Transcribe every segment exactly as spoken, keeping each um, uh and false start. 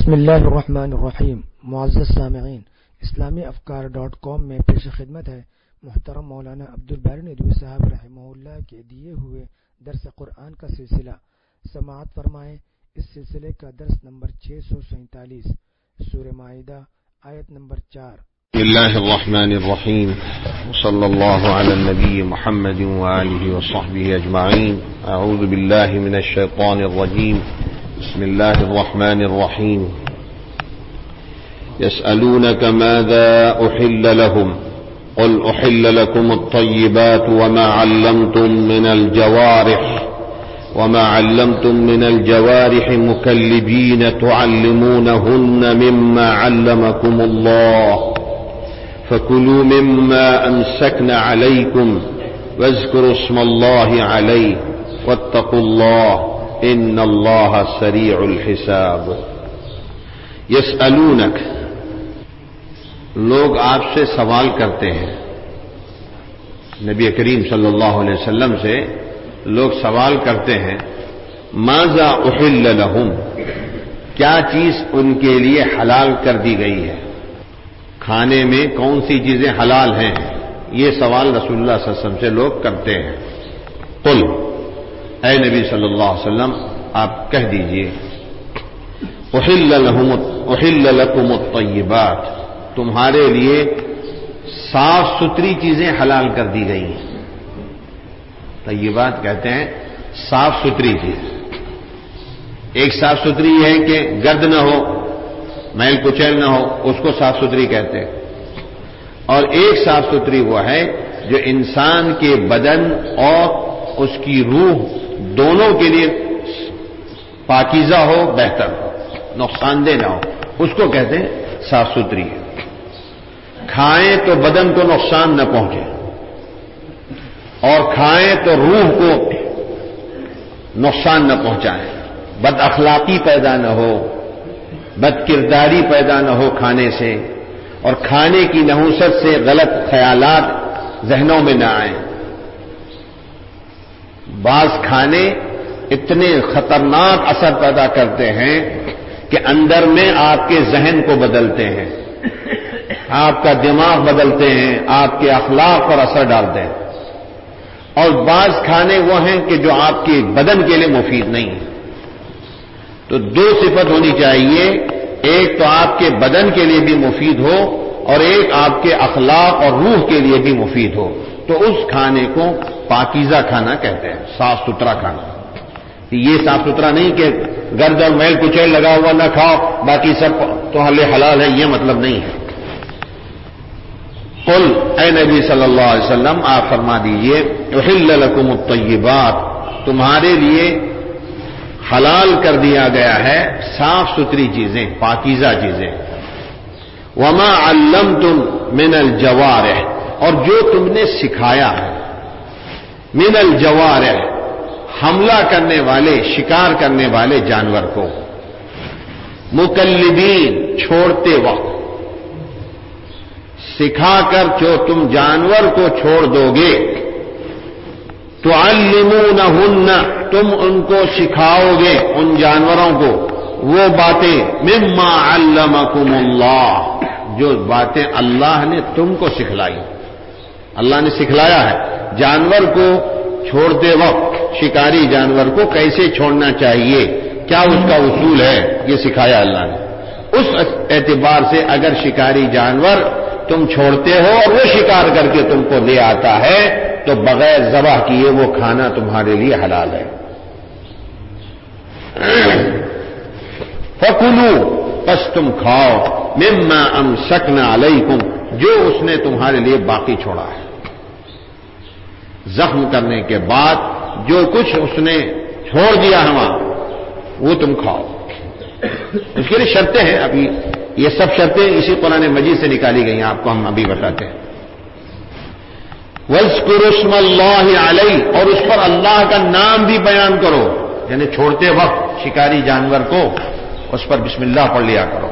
بسم اللہ الرحمن الرحیم۔ معزز سامعین، اسلامی افکار ڈاٹ کام میں پیش خدمت ہے محترم مولانا عبدالباری ندوی صاحب رحمہ اللہ کے دیے ہوئے درس قرآن کا سلسلہ۔ سماعت فرمائیں۔ اس سلسلے کا درس نمبر چھ سو سینتالیس، سورہ مائدہ، آیت نمبر چار۔ بسم اللہ الرحمن الرحیم، صلی اللہ علی النبی محمد وآلہ وصحبہ اجمعین۔ اعوذ باللہ من الشیطان الرجیم، بسم اللہ الرحمن الرحیم۔ يسألونك ماذا أحل لهم قل أحل لكم الطيبات وما علمتم من الجوارح وما علمتم من الجوارح مكلبين تعلمونهن مما علمكم الله فكلوا مما أمسكن عليكم واذكروا اسم الله عليه واتقوا الله ان اللہ سریع الحساب۔ یسألونک، لوگ آپ سے سوال کرتے ہیں، نبی کریم صلی اللہ علیہ وسلم سے لوگ سوال کرتے ہیں، ماذا احل لہم، کیا چیز ان کے لیے حلال کر دی گئی ہے، کھانے میں کون سی چیزیں حلال ہیں، یہ سوال رسول اللہ صلی اللہ علیہ وسلم سے لوگ کرتے ہیں۔ قل، اے نبی صلی اللہ علیہ وسلم آپ کہہ دیجئے، احل لہم احل لکم الطیبات، تمہارے لیے صاف ستھری چیزیں حلال کر دی گئی ہیں۔ طیبات کہتے ہیں صاف ستھری چیز۔ ایک صاف ستھری ہے کہ گرد نہ ہو، میل کچیل نہ ہو، اس کو صاف ستھری کہتے ہیں، اور ایک صاف ستھری وہ ہے جو انسان کے بدن اور اس کی روح دونوں کے لیے پاکیزہ ہو، بہتر ہو، نقصان دہ نہ ہو، اس کو کہتے ہیں صاف ستھری ہے۔ کھائیں تو بدن کو نقصان نہ پہنچے، اور کھائیں تو روح کو نقصان نہ پہنچائیں، بد اخلاقی پیدا نہ ہو، بد کرداری پیدا نہ ہو کھانے سے، اور کھانے کی نحوست سے غلط خیالات ذہنوں میں نہ آئیں۔ بعض کھانے اتنے خطرناک اثر پیدا کرتے ہیں کہ اندر میں آپ کے ذہن کو بدلتے ہیں، آپ کا دماغ بدلتے ہیں، آپ کے اخلاق پر اثر ڈالتے ہیں، اور بعض کھانے وہ ہیں کہ جو آپ کے بدن کے لیے مفید نہیں ہیں۔ تو دو صفت ہونی چاہیے، ایک تو آپ کے بدن کے لیے بھی مفید ہو، اور ایک آپ کے اخلاق اور روح کے لیے بھی مفید ہو، تو اس کھانے کو پاکیزہ کھانا کہتے ہیں، صاف ستھرا کھانا۔ یہ صاف ستھرا نہیں کہ گرد اور میل کچیل لگا ہوا نہ کھاؤ، باقی سب تو حلال ہے، یہ مطلب نہیں ہے۔ قل، اے نبی صلی اللہ علیہ وسلم آپ فرما دیجئے، احل لکم الطیبات، تمہارے لیے حلال کر دیا گیا ہے صاف ستھری چیزیں، پاکیزہ چیزیں۔ وما علمتم من الجوارح، اور جو تم نے سکھایا ہے، من الجوارح، حملہ کرنے والے، شکار کرنے والے جانور کو، مکلبین، چھوڑتے وقت، سکھا کر جو تم جانور کو چھوڑ دو گے، تعلمونہن، تم ان کو سکھاؤ گے، ان جانوروں کو وہ باتیں، مما علمکم اللہ، جو باتیں اللہ نے تم کو سکھلائی، اللہ نے سکھلایا ہے۔ جانور کو چھوڑتے وقت، شکاری جانور کو کیسے چھوڑنا چاہیے، کیا اس کا اصول ہے، یہ سکھایا اللہ نے۔ اس اعتبار سے اگر شکاری جانور تم چھوڑتے ہو اور وہ شکار کر کے تم کو لے آتا ہے، تو بغیر ذبح کیے وہ کھانا تمہارے لیے حلال ہے۔ فَكُلُوا، پس تم کھاؤ، مما امسکنا علیکم، جو اس نے تمہارے لیے باقی چھوڑا ہے، زخم کرنے کے بعد جو کچھ اس نے چھوڑ دیا ہوا، وہ تم کھاؤ۔ اس کے لیے شرطیں ہیں، ابھی یہ سب شرطیں اسی قرآن مجید سے نکالی گئی ہیں، آپ کو ہم ابھی بتاتے ہیں۔ وَاذْكُرُوا اسْمَ اللَّهِ عَلَيْهِ، اور اس پر اللہ کا نام بھی بیان کرو، یعنی چھوڑتے وقت شکاری جانور کو اس پر بسم اللہ پڑھ لیا کرو۔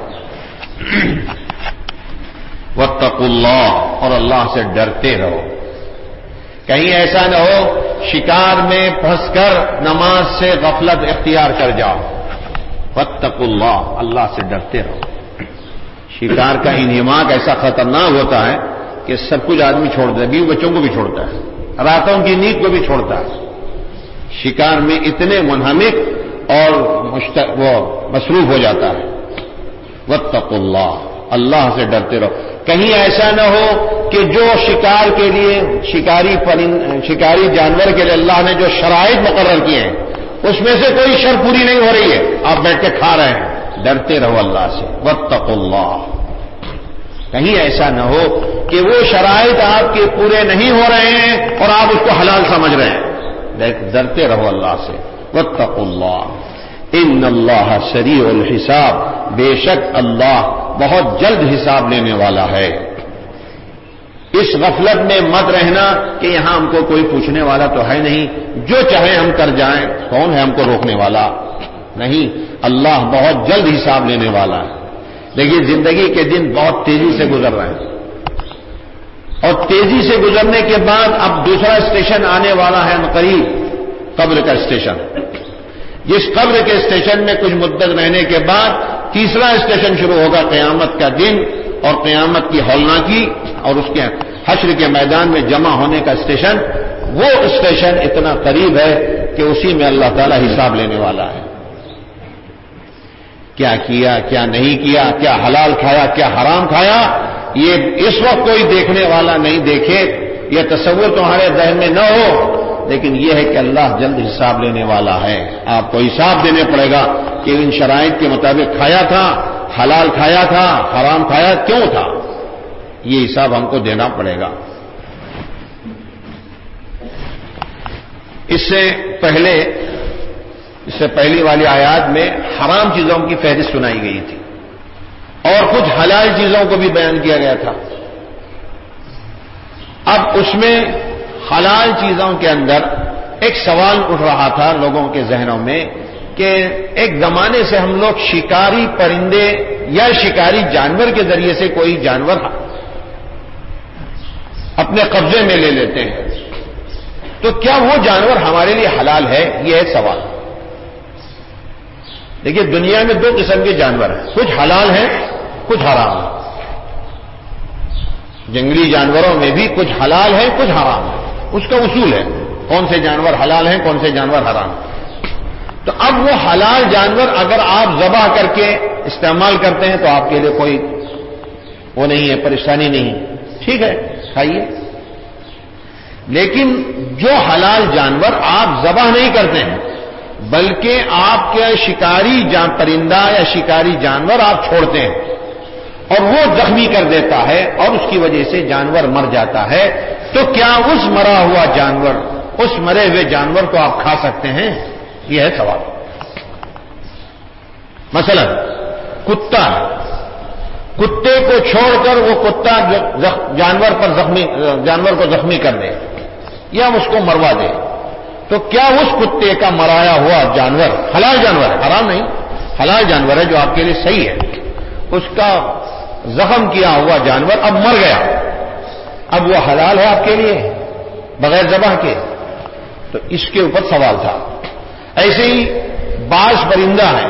وَاتَّقُوا اللَّهَ، اور اللہ سے ڈرتے رہو، کہیں ایسا نہ ہو شکار میں پھنس کر نماز سے غفلت اختیار کر جاؤ، واتقوا اللہ، اللہ سے ڈرتے رہو۔ شکار کا انہماک ایسا خطرناک ہوتا ہے کہ سب کچھ آدمی چھوڑتا ہے، بیوی بچوں کو بھی چھوڑتا ہے، راتوں کی نیند کو بھی چھوڑتا ہے۔ شکار میں اتنے منہمک اور وہ مصروف ہو جاتا ہے۔ واتقوا اللہ، اللہ سے ڈرتے رہو۔ کہیں ایسا نہ ہو کہ جو شکار کے لیے شکاری پرند شکاری جانور کے لیے اللہ نے جو شرائط مقرر کیے ہیں اس میں سے کوئی شرط پوری نہیں ہو رہی ہے، آپ بیٹھ کے کھا رہے ہیں، ڈرتے رہو اللہ سے۔ واتقوا اللہ، کہیں ایسا نہ ہو کہ وہ شرائط آپ کے پورے نہیں ہو رہے ہیں اور آپ اس کو حلال سمجھ رہے ہیں، ڈرتے رہو اللہ سے۔ واتقوا اللہ ان اللہ سریع الحساب، بے شک اللہ بہت جلد حساب لینے والا ہے۔ اس غفلت میں مت رہنا کہ یہاں ہم کو کوئی پوچھنے والا تو ہے نہیں، جو چاہے ہم کر جائیں، کون ہے ہم کو روکنے والا؟ نہیں، اللہ بہت جلد حساب لینے والا ہے۔ دیکھیے زندگی کے دن بہت تیزی سے گزر رہے ہیں، اور تیزی سے گزرنے کے بعد اب دوسرا اسٹیشن آنے والا ہے قریب، قبر کا اسٹیشن۔ جس قبر کے اسٹیشن میں کچھ مدت رہنے کے بعد تیسرا اسٹیشن شروع ہوگا، قیامت کا دن اور قیامت کی ہولناکی اور اس کے حشر کے میدان میں جمع ہونے کا اسٹیشن۔ وہ اسٹیشن اتنا قریب ہے کہ اسی میں اللہ تعالی حساب لینے والا ہے۔ کیا کیا، کیا نہیں کیا، کیا حلال کھایا، کیا حرام کھایا، یہ اس وقت کوئی دیکھنے والا نہیں دیکھے، یہ تصور تمہارے ذہن میں نہ ہو، لیکن یہ ہے کہ اللہ جلد حساب لینے والا ہے۔ آپ کو حساب دینے پڑے گا کہ ان شرائط کے مطابق کھایا تھا، حلال کھایا تھا، حرام کھایا کیوں تھا، یہ حساب ہم کو دینا پڑے گا۔ اس سے پہلے اس سے پہلی والی آیات میں حرام چیزوں کی فہرست سنائی گئی تھی اور کچھ حلال چیزوں کو بھی بیان کیا گیا تھا۔ اب اس میں حلال چیزوں کے اندر ایک سوال اٹھ رہا تھا لوگوں کے ذہنوں میں کہ ایک زمانے سے ہم لوگ شکاری پرندے یا شکاری جانور کے ذریعے سے کوئی جانور اپنے قبضے میں لے لیتے ہیں، تو کیا وہ جانور ہمارے لیے حلال ہے؟ یہ ہے سوال۔ دیکھیے دنیا میں دو قسم کے جانور ہیں، کچھ حلال ہیں، کچھ حرام ہیں۔ جنگلی جانوروں میں بھی کچھ حلال ہیں، کچھ حرام ہیں، اس کا اصول ہے کون سے جانور حلال ہیں، کون سے جانور حرام ہیں۔ تو اب وہ حلال جانور اگر آپ ذبح کر کے استعمال کرتے ہیں تو آپ کے لیے کوئی وہ نہیں ہے، پریشانی نہیں، ٹھیک ہے کھائیے۔ لیکن جو حلال جانور آپ ذبح نہیں کرتے ہیں بلکہ آپ کے شکاری جان پرندہ یا شکاری جانور آپ چھوڑتے ہیں اور وہ زخمی کر دیتا ہے اور اس کی وجہ سے جانور مر جاتا ہے، تو کیا اس مرا ہوا جانور، اس مرے ہوئے جانور کو آپ کھا سکتے ہیں؟ یہ ہے سوال۔ مثلا کتا، کتے کو چھوڑ کر وہ کتا جانور پر زخمی جانور کو زخمی کر دے یا اس کو مروا دے، تو کیا اس کتے کا مرایا ہوا جانور حلال جانور ہے؟ حرام نہیں، حلال جانور ہے جو آپ کے لیے صحیح ہے۔ اس کا زخم کیا ہوا جانور اب مر گیا، اب وہ حلال ہے آپ کے لیے بغیر ذبح کے؟ تو اس کے اوپر سوال تھا۔ ایسے ہی باز پرندہ ہے،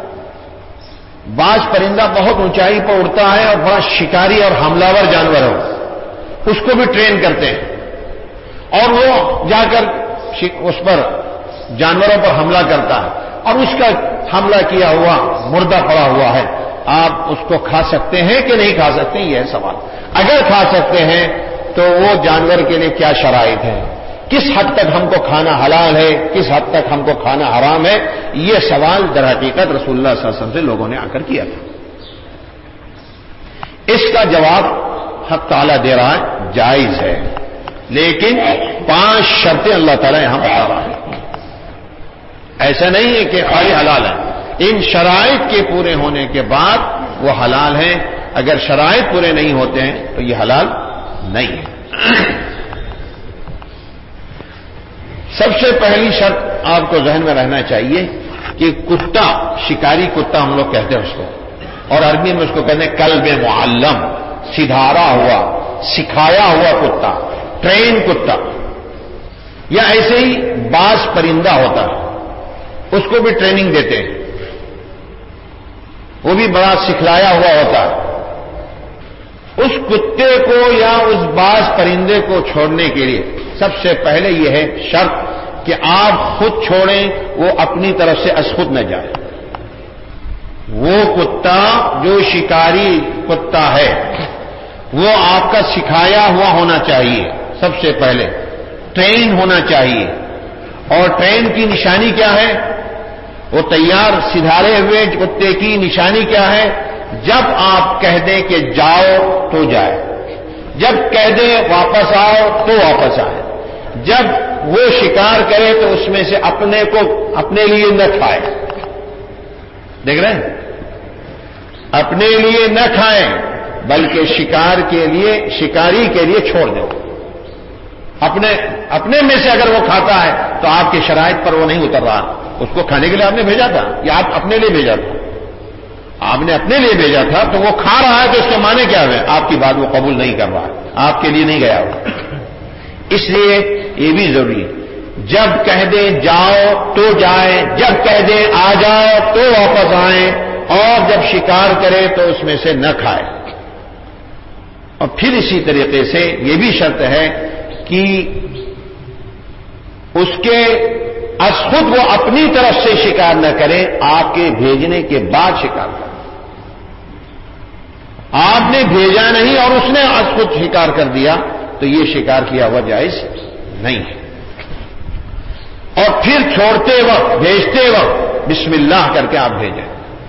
باز پرندہ بہت اونچائی پر اڑتا ہے اور بڑا شکاری اور حملہ ور جانور ہو، اس کو بھی ٹرین کرتے ہیں اور وہ جا کر اس پر جانوروں پر حملہ کرتا ہے اور اس کا حملہ کیا ہوا مردہ پڑا ہوا ہے، آپ اس کو کھا سکتے ہیں کہ نہیں کھا سکتے؟ یہ ہے سوال۔ اگر کھا سکتے ہیں تو وہ جانور کے لیے کیا شرائط ہے، کس حد تک ہم کو کھانا حلال ہے، کس حد تک ہم کو کھانا حرام ہے؟ یہ سوال در حقیقت رسول اللہ صلی اللہ علیہ وسلم سے لوگوں نے آ کر کیا تھا۔ اس کا جواب حق تعالیٰ دے رہا ہے جائز ہے، لیکن پانچ شرطیں اللہ تعالیٰ یہاں بتا رہا ہے۔ ایسا نہیں ہے کہ خالی حلال ہے، ان شرائط کے پورے ہونے کے بعد وہ حلال ہیں، اگر شرائط پورے نہیں ہوتے ہیں تو یہ حلال نہیں ہے۔ سب سے پہلی شرط آپ کو ذہن میں رہنا چاہیے کہ کتا، شکاری کتا ہم لوگ کہتے ہیں اس کو، اور عربی میں اس کو کہتے ہیں کلب معلم، سدھارا ہوا، سکھایا ہوا کتا، ٹرین کتا، یا ایسے ہی باز پرندہ ہوتا ہے اس کو بھی ٹریننگ دیتے ہیں، وہ بھی بڑا سکھلایا ہوا ہوتا ہے. اس کتے کو یا اس باز پرندے کو چھوڑنے کے لیے سب سے پہلے یہ ہے شرط کہ آپ خود چھوڑیں، وہ اپنی طرف سے از خود نہ جائے. وہ کتا جو شکاری کتا ہے وہ آپ کا سکھایا ہوا ہونا چاہیے، سب سے پہلے ٹرین ہونا چاہیے. اور ٹرین کی نشانی کیا ہے؟ وہ تیار سدھارے ہوئے کتے کی نشانی کیا ہے؟ جب آپ کہہ دیں کہ جاؤ تو جائے، جب کہہ دیں واپس آؤ تو واپس آئے، جب وہ شکار کرے تو اس میں سے اپنے کو اپنے لیے نہ کھائے. دیکھ رہے ہیں؟ اپنے لیے نہ کھائیں بلکہ شکار کے لیے شکاری کے لیے چھوڑ دو. اپنے اپنے میں سے اگر وہ کھاتا ہے تو آپ کی شرائط پر وہ نہیں اتر رہا. اس کو کھانے کے لیے آپ نے بھیجا تھا یا آپ اپنے لیے بھیجا تھا؟ آپ نے اپنے لیے بھیجا تھا تو وہ کھا رہا ہے تو اس کے معنی کیا ہے؟ آپ کی بات وہ قبول نہیں کر رہا ہے، آپ کے لیے نہیں گیا وہ. اس لیے یہ بھی ضروری ہے جب کہہ دیں جاؤ تو جائے، جب کہہ دیں آ جاؤ تو واپس آئیں، اور جب شکار کرے تو اس میں سے نہ کھائے. اور پھر اسی طریقے سے یہ بھی شرط ہے کہ اس کے از خود وہ اپنی طرف سے شکار نہ کرے، آپ کے بھیجنے کے بعد شکار کرے. آپ نے بھیجا نہیں اور اس نے از خود شکار کر دیا تو یہ شکار کیا ہوا جائز نہیں ہے. اور پھر چھوڑتے وقت بھیجتے وقت بسم اللہ کر کے آپ بھیجیں.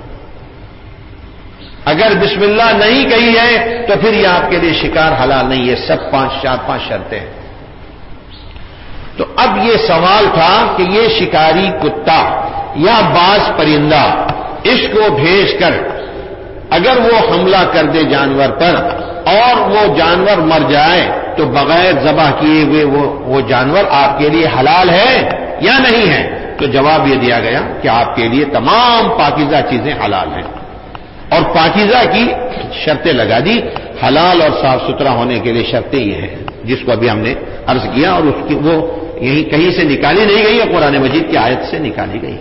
اگر بسم اللہ نہیں کہی ہے تو پھر یہ آپ کے لیے شکار حلال نہیں ہے. سب پانچ چار پانچ شرطیں ہیں. تو اب یہ سوال تھا کہ یہ شکاری کتا یا باز پرندہ اس کو بھیج کر اگر وہ حملہ کر دے جانور پر اور وہ جانور مر جائے تو بغیر ذبح کیے ہوئے وہ, وہ جانور آپ کے لیے حلال ہے یا نہیں ہے؟ تو جواب یہ دیا گیا کہ آپ کے لیے تمام پاکیزہ چیزیں حلال ہیں. اور پاکیزہ کی شرطیں لگا دی. حلال اور صاف ستھرا ہونے کے لیے شرطیں یہ ہیں جس کو ابھی ہم نے عرض کیا، اور اس کی وہ یہی کہیں سے نکالی نہیں گئی ہے، قرآن مجید کی آیت سے نکالی گئی.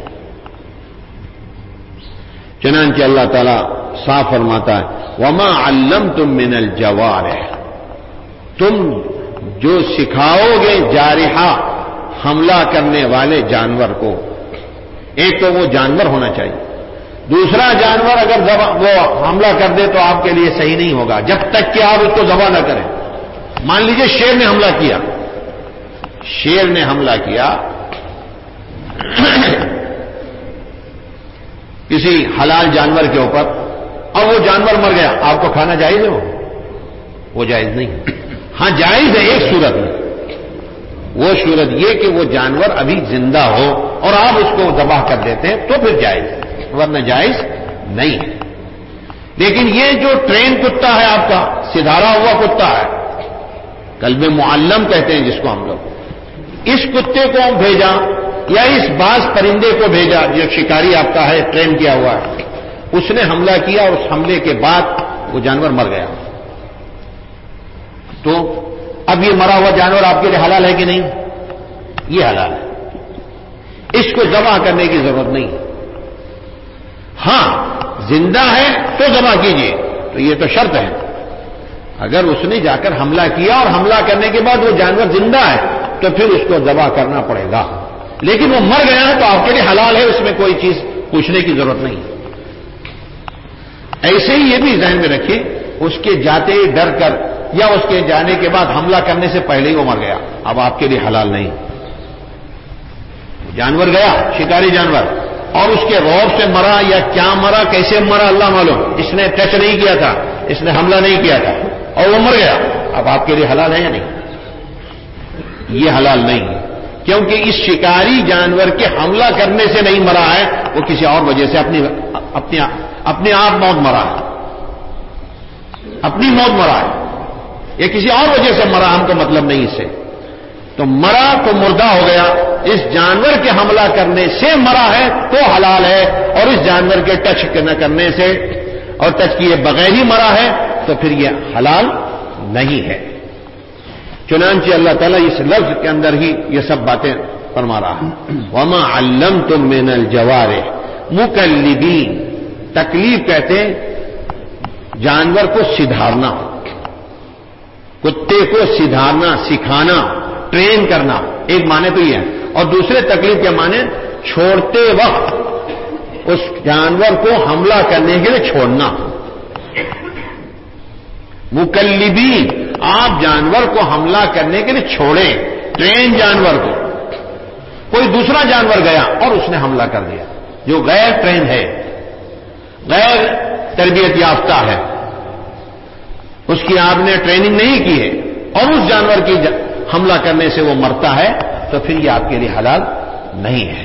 چنانچہ اللہ تعالیٰ صاف فرماتا ہے وَمَا عَلَّمْتُم مِّنَ الْجَوَارِحِ، تم جو سکھاؤ گے جارحہ حملہ کرنے والے جانور کو. ایک تو وہ جانور ہونا چاہیے، دوسرا جانور اگر وہ حملہ کر دے تو آپ کے لیے صحیح نہیں ہوگا جب تک کہ آپ اس کو ذبح نہ کریں. مان لیجئے شیر نے حملہ کیا، شیر نے حملہ کیا کسی حلال جانور کے اوپر اور وہ جانور مر گیا، آپ کو کھانا جائز ہے؟ وہ وہ جائز نہیں. ہاں جائز ہے ایک صورت میں، وہ صورت یہ کہ وہ جانور ابھی زندہ ہو اور آپ اس کو ذبح کر دیتے ہیں تو پھر جائز ہے، ورنہ جائز نہیں ہے. لیکن یہ جو ٹرین کتا ہے آپ کا، سدھارا ہوا کتا ہے، قلب معلم کہتے ہیں جس کو ہم لوگ، اس کتے کو ہم بھیجا یا اس باز پرندے کو بھیجا جو شکاری آپ کا ہے، ٹرین کیا ہوا ہے، اس نے حملہ کیا اور اس حملے کے بعد وہ جانور مر گیا، تو اب یہ مرا ہوا جانور آپ کے لیے حلال ہے کہ نہیں؟ یہ حلال ہے. اس کو ذبح کرنے کی ضرورت نہیں. ہاں زندہ ہے تو ذبح کیجیے، تو یہ تو شرط ہے. اگر اس نے جا کر حملہ کیا اور حملہ کرنے کے بعد وہ جانور زندہ ہے تو پھر اس کو ذبح کرنا پڑے گا. لیکن وہ مر گیا ہے تو آپ کے لیے حلال ہے، اس میں کوئی چیز پوچھنے کی ضرورت نہیں. ایسے ہی یہ بھی ذہن میں رکھیے، اس کے جاتے ڈر کر یا اس کے جانے کے بعد حملہ کرنے سے پہلے ہی وہ مر گیا، اب آپ کے لیے حلال نہیں. جانور گیا، شکاری جانور، اور اس کے رعب سے مرا یا کیا مرا، کیسے مرا اللہ معلوم، اس نے ٹچ نہیں کیا تھا، اس نے حملہ نہیں کیا تھا اور وہ مر گیا، اب آپ کے لیے حلال ہے یا نہیں؟ یہ حلال نہیں ہے، کیونکہ اس شکاری جانور کے حملہ کرنے سے نہیں مرا ہے، وہ کسی اور وجہ سے اپنی اپنی اپنے آپ موت مرا ہے، اپنی موت مرا ہے، یہ کسی اور وجہ سے مرا، ہم کو مطلب نہیں اس سے. تو مرا تو مردہ ہو گیا، اس جانور کے حملہ کرنے سے مرا ہے تو حلال ہے، اور اس جانور کے ٹچ نہ کرنے سے اور ٹچ کیے بغیر ہی مرا ہے تو پھر یہ حلال نہیں ہے. چنانچہ اللہ تعالیٰ اس لفظ کے اندر ہی یہ سب باتیں فرما رہا ہے. وَمَا عَلَّمْتُم مِّنَ الْجَوَارِحِ مُكَلِّبِينَ تکلیف کہتے ہیں جانور کو سدھارنا، کتے کو سدھارنا، سکھانا، ٹرین کرنا، ایک معنی تو یہ ہے، اور دوسرے تکلیف کے معنی چھوڑتے وقت اس جانور کو حملہ کرنے کے لیے چھوڑنا. مکلبین، آپ جانور کو حملہ کرنے کے لیے چھوڑیں، ٹرین جانور کو. کوئی دوسرا جانور گیا اور اس نے حملہ کر دیا جو غیر ٹرین ہے، غیر تربیت یافتہ ہے، اس کی آپ نے ٹریننگ نہیں کی ہے، اور اس جانور کی حملہ کرنے سے وہ مرتا ہے، تو پھر یہ آپ کے لیے حلال نہیں ہے.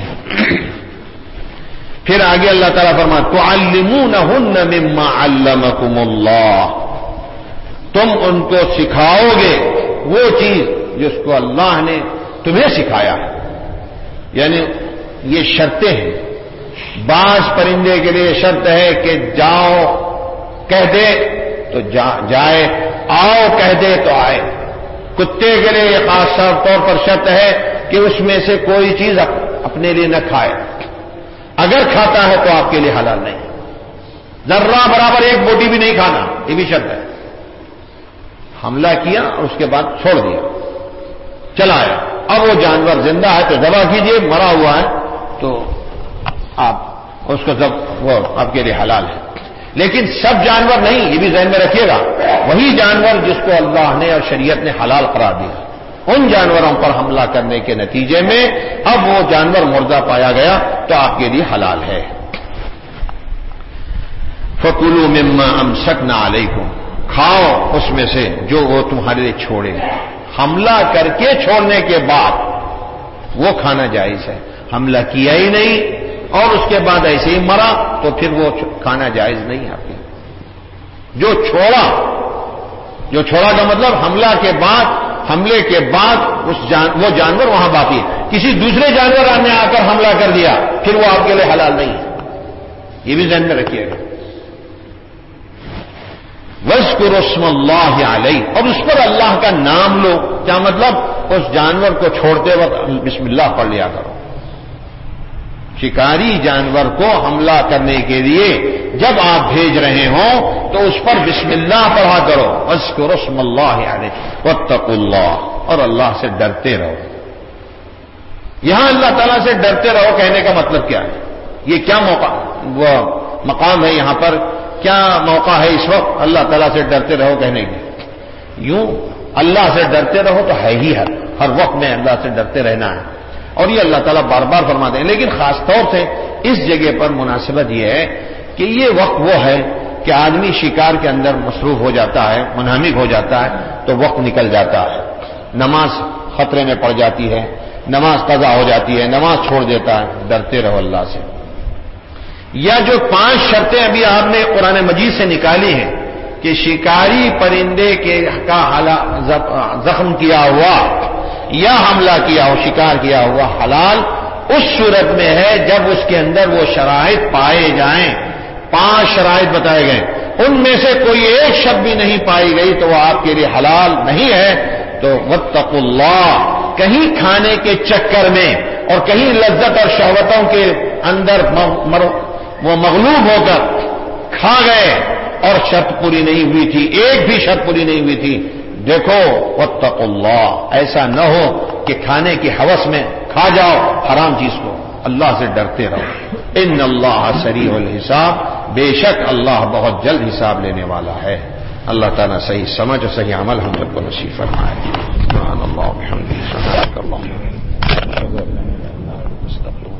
پھر آگے اللہ تعالیٰ فرماتا تعلمونہن مما علمکم اللہ، تم ان کو سکھاؤ گے وہ چیز جس کو اللہ نے تمہیں سکھایا ہے. یعنی یہ شرطیں ہیں. بعض پرندے کے لیے شرط ہے کہ جاؤ کہہ دے تو جا جائے، آؤ کہہ دے تو آئے. کتے کے لیے یہ خاص طور پر شرط ہے کہ اس میں سے کوئی چیز اپنے لیے نہ کھائے، اگر کھاتا ہے تو آپ کے لیے حلال نہیں. ذرہ برابر ایک بوٹی بھی نہیں کھانا، یہ بھی شرط ہے. حملہ کیا اور اس کے بعد چھوڑ دیا، چلا آیا. اب وہ جانور زندہ ہے تو ذبح کیجیے، مرا ہوا ہے تو آپ اس کو وہ آپ کے لیے حلال ہے. لیکن سب جانور نہیں، یہ بھی ذہن میں رکھیے گا. وہی جانور جس کو اللہ نے اور شریعت نے حلال قرار دیا، ان جانوروں پر حملہ کرنے کے نتیجے میں اب وہ جانور مردہ پایا گیا تو آپ کے لیے حلال ہے. فَكُلُوا مِمَّا أَمْسَكْنَا عَلَيْكُمْ، کھاؤ اس میں سے جو وہ تمہارے لیے چھوڑے. حملہ کر کے چھوڑنے کے بعد وہ کھانا جائز ہے. حملہ کیا ہی نہیں اور اس کے بعد ایسے ہی مرا تو پھر وہ کھانا جائز نہیں. آپ کے جو چھوڑا، جو چھوڑا کا مطلب حملہ کے بعد، حملے کے بعد اس جان وہ جانور وہاں باقی ہے. کسی دوسرے جانور نے آ کر حملہ کر دیا پھر وہ آپ کے لیے حلال نہیں ہے. یہ بھی ذہن میں رکھیے گا. وَاذْكُرُوا اسْمَ اللَّهِ عَلَيْهِ، اور اس پر اللہ کا نام لو. کیا مطلب؟ اس جانور کو چھوڑتے وقت بسم اللہ پڑھ لیا کرو. شکاری جانور کو حملہ کرنے کے لیے جب آپ بھیج رہے ہوں تو اس پر بسم اللہ پڑھا کرو. وَاذْكُرُوا اسْمَ اللَّهِ عَلَيْهِ وَاتَّقُوا اللَّهَ، اور اللہ سے ڈرتے رہو. یہاں اللہ تعالیٰ سے ڈرتے رہو کہنے کا مطلب کیا ہے؟ یہ کیا موقع وہ مقام ہے یہاں پر؟ کیا موقع ہے اس وقت اللہ تعالیٰ سے ڈرتے رہو کہنے کی؟ یوں اللہ سے ڈرتے رہو تو ہے ہی ہر ہر وقت میں اللہ سے ڈرتے رہنا ہے، اور یہ اللہ تعالیٰ بار بار فرماتے ہیں. لیکن خاص طور سے اس جگہ پر مناسبت یہ ہے کہ یہ وقت وہ ہے کہ آدمی شکار کے اندر مصروف ہو جاتا ہے، منہمک ہو جاتا ہے، تو وقت نکل جاتا ہے، نماز خطرے میں پڑ جاتی ہے، نماز قضا ہو جاتی ہے، نماز چھوڑ دیتا ہے. ڈرتے رہو اللہ سے. یا جو پانچ شرطیں ابھی آپ نے قرآن مجید سے نکالی ہیں کہ شکاری پرندے کے کا زخم کیا ہوا یا حملہ کیا ہو، شکار کیا ہوا حلال اس صورت میں ہے جب اس کے اندر وہ شرائط پائے جائیں. پانچ شرائط بتائے گئے، ان میں سے کوئی ایک شرط بھی نہیں پائی گئی تو وہ آپ کے لیے حلال نہیں ہے. تو واتقوا اللہ، کہیں کھانے کے چکر میں اور کہیں لذت اور شہوتوں کے اندر وہ مغلوب ہو کر کھا گئے اور شرط پوری نہیں ہوئی تھی، ایک بھی شرط پوری نہیں ہوئی تھی. دیکھو واتقوا اللہ، ایسا نہ ہو کہ کھانے کی ہوس میں کھا جاؤ حرام چیز کو. اللہ سے ڈرتے رہو. ان اللہ سریع الحساب، بے شک اللہ بہت جلد حساب لینے والا ہے. اللہ تعالیٰ صحیح سمجھ اور صحیح عمل ہم سب کو نصیب فرمائے. سبحان اللہ وبحمدہ، سبحانک اللہم وبحمدک،